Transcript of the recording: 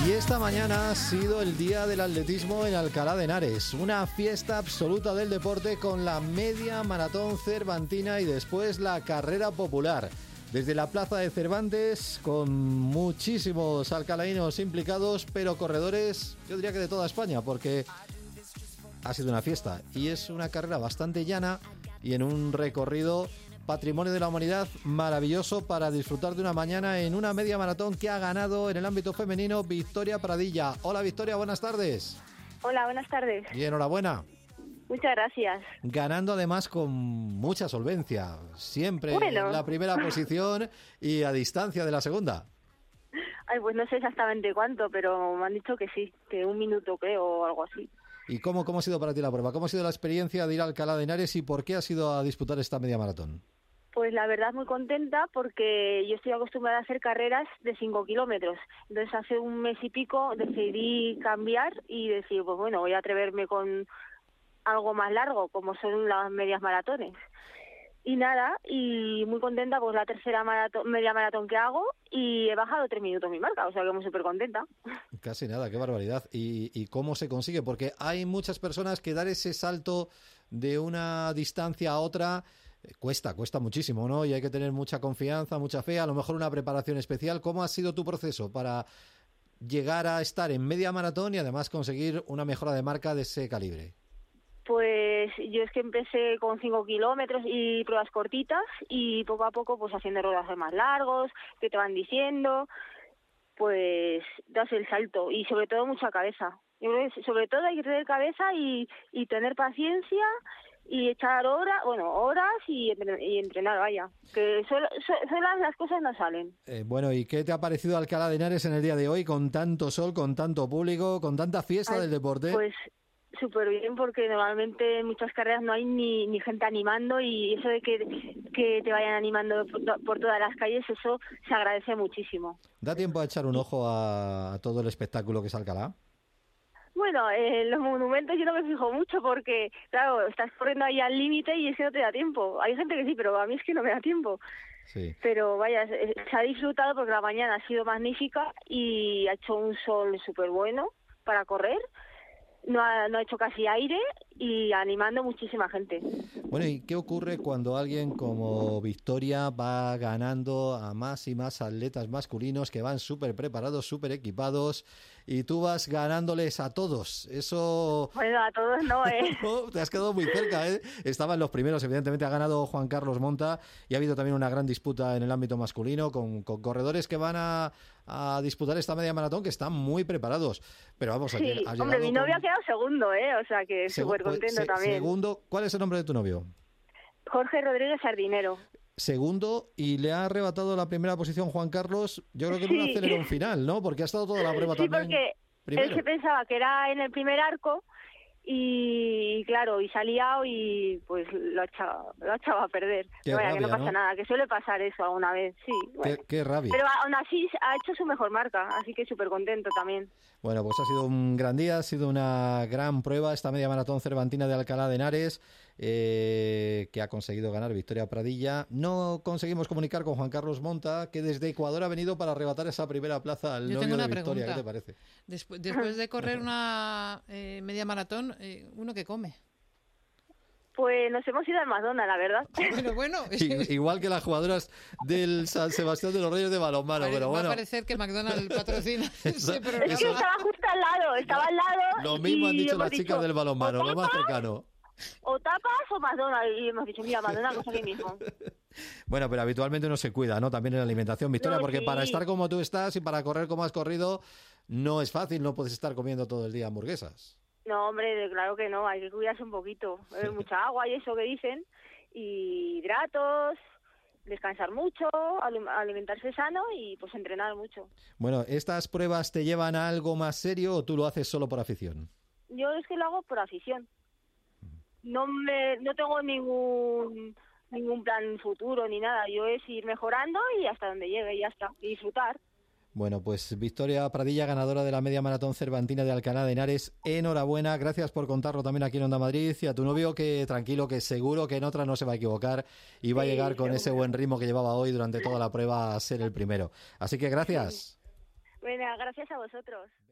Y esta mañana ha sido el día del atletismo en Alcalá de Henares, una fiesta absoluta del deporte con la media maratón cervantina y después la carrera popular. Desde la plaza de Cervantes, con muchísimos alcalaínos implicados, pero corredores, yo diría que de toda España, porque ha sido una fiesta y es una carrera bastante llana y en un recorrido patrimonio de la humanidad maravilloso para disfrutar de una mañana en una media maratón que ha ganado en el ámbito femenino Victoria Pradilla. Hola Victoria, buenas tardes. Hola, buenas tardes. Y enhorabuena. Muchas gracias. Ganando además con mucha solvencia, siempre en la primera posición y a distancia de la segunda. Ay, pues no sé exactamente cuánto, pero me han dicho que sí, que 1 minuto creo o algo así. ¿Y cómo ha sido para ti la prueba? ¿Cómo ha sido la experiencia de ir a Alcalá de Henares y por qué has ido a disputar esta media maratón? Pues la verdad muy contenta porque yo estoy acostumbrada a hacer carreras de 5 kilómetros. Entonces hace 1 mes y pico decidí cambiar y decir, pues bueno, voy a atreverme con algo más largo, como son las medias maratones. Y nada, y muy contenta, pues la tercera media maratón que hago y he bajado 3 minutos mi marca, o sea que muy súper contenta. Casi nada, qué barbaridad. ¿Y cómo se consigue? Porque hay muchas personas que dar ese salto de una distancia a otra cuesta muchísimo, ¿no? Y hay que tener mucha confianza, mucha fe, a lo mejor una preparación especial. ¿Cómo ha sido tu proceso para llegar a estar en media maratón y además conseguir una mejora de marca de ese calibre? Pues yo es que empecé con 5 kilómetros y pruebas cortitas y poco a poco pues haciendo rodajes más largos, que te van diciendo, pues das el salto y sobre todo mucha cabeza. Yo creo que sobre todo hay que tener cabeza y tener paciencia y echar horas y entrenar, vaya, que solas las cosas no salen. Bueno, ¿y qué te ha parecido Alcalá de Henares en el día de hoy con tanto sol, con tanto público, con tanta fiesta del deporte? Pues súper bien, porque normalmente en muchas carreras no hay ni gente animando y eso de que te vayan animando por todas las calles, eso se agradece muchísimo. ¿Da tiempo a echar un ojo a todo el espectáculo que es Alcalá? Bueno, en los monumentos yo no me fijo mucho porque, claro, estás corriendo ahí al límite y es que no te da tiempo. Hay gente que sí, pero a mí es que no me da tiempo. Sí. Pero vaya, se ha disfrutado porque la mañana ha sido magnífica y ha hecho un sol súper bueno para correr. No ha hecho casi aire y animando muchísima gente. Bueno, ¿y qué ocurre cuando alguien como Victoria va ganando a más y más atletas masculinos que van súper preparados, súper equipados y tú vas ganándoles a todos? Eso... Bueno, a todos no, No, te has quedado muy cerca, ¿eh? Estaban los primeros, evidentemente ha ganado Juan Carlos Monta y ha habido también una gran disputa en el ámbito masculino con corredores que van a disputar esta media maratón que están muy preparados. Pero vamos, sí, hombre, mi novio ha quedado segundo, o sea que súper contento también. Segundo, ¿cuál es el nombre de tu novio? Jorge Rodríguez Sardinero. Segundo, y le ha arrebatado la primera posición Juan Carlos, yo creo que en un acelerón final, ¿no? Porque ha estado toda la prueba también. Sí, porque primero. Él se pensaba que era en el primer arco y claro, y se ha liado y pues lo ha echado a perder. Qué Vaya, rabia, que no pasa nada, que suele pasar eso alguna vez, sí. Bueno. Qué rabia. Pero aún así ha hecho su mejor marca, así que súper contento también. Bueno, pues ha sido un gran día, ha sido una gran prueba esta media maratón cervantina de Alcalá de Henares, que ha conseguido ganar Victoria Pradilla. No conseguimos comunicar con Juan Carlos Monta, que desde Ecuador ha venido para arrebatar esa primera plaza al novio de Victoria. ¿Qué te parece? Después de correr una media maratón, ¿uno qué come? Pues nos hemos ido al McDonald's, la verdad. Bueno. Igual que las jugadoras del San Sebastián de los Reyes de balonmano, pero bueno. Va a parecer que el McDonald's patrocina ese programa. Es que estaba justo al lado, Lo mismo han dicho las chicas del balonmano, lo más cercano. O tapas o McDonald's, y hemos dicho, mira, McDonald's cosa aquí mismo. Bueno, pero habitualmente uno se cuida, ¿no? También en la alimentación, Victoria, porque para estar como tú estás y para correr como has corrido, no es fácil, no puedes estar comiendo todo el día hamburguesas. No, hombre, claro que no, hay que cuidarse un poquito, beber mucha agua y eso que dicen, y hidratos, descansar mucho, alimentarse sano y pues entrenar mucho. Bueno, ¿estas pruebas te llevan a algo más serio o tú lo haces solo por afición? Yo es que lo hago por afición. No tengo ningún plan futuro ni nada, yo es ir mejorando y hasta donde llegue y ya está, y disfrutar. Bueno, pues Victoria Pradilla, ganadora de la media maratón cervantina de Alcalá de Henares, enhorabuena, gracias por contarlo también aquí en Onda Madrid, y a tu novio que tranquilo, que seguro que en otra no se va a equivocar y va a llegar con ese buen ritmo que llevaba hoy durante toda la prueba a ser el primero. Así que gracias. Bueno, gracias a vosotros.